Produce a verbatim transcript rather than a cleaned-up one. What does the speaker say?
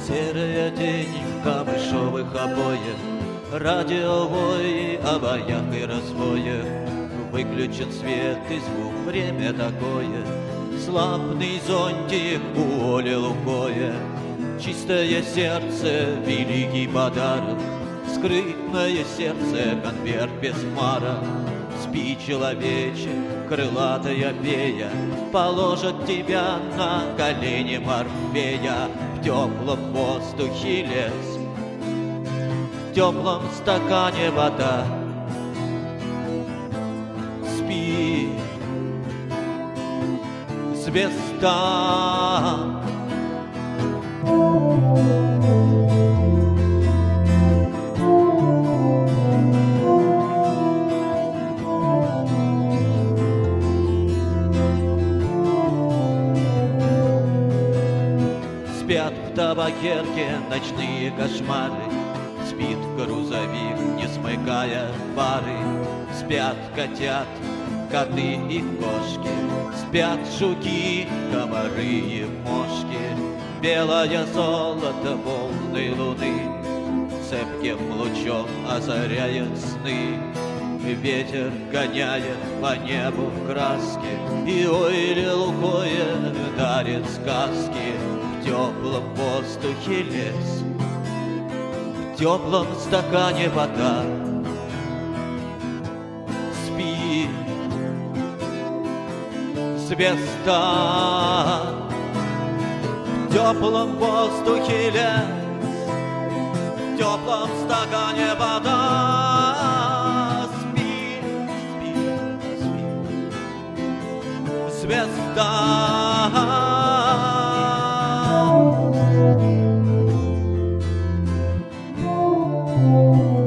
Серая тень в камышовых обоях, радиовой обоях и разбоях. Выключен свет и звук, время такое, слабный зонтик у Оли Лукоя. Чистое сердце, великий подарок, скрытное сердце, конверт без марок. Спи, человече, крылатая фея, положит тебя на колени Морфея. В теплом воздухе лес, в теплом стакане вода. Спи, звезда. Спят в табакерке ночные кошмары, спит грузовик, не смыкая фары. Спят котят, коты и кошки, спят жуки, комары и мошки. Белое золото полной луны цепким лучом озаряет сны. Ветер гоняет по небу краски, и ой, лукое дарит сказки. В теплом воздухе лес, в теплом стакане вода. Спи, звезда. В теплом воздухе лес, в теплом стакане вода. Спи, спи, спи, звезда. Oh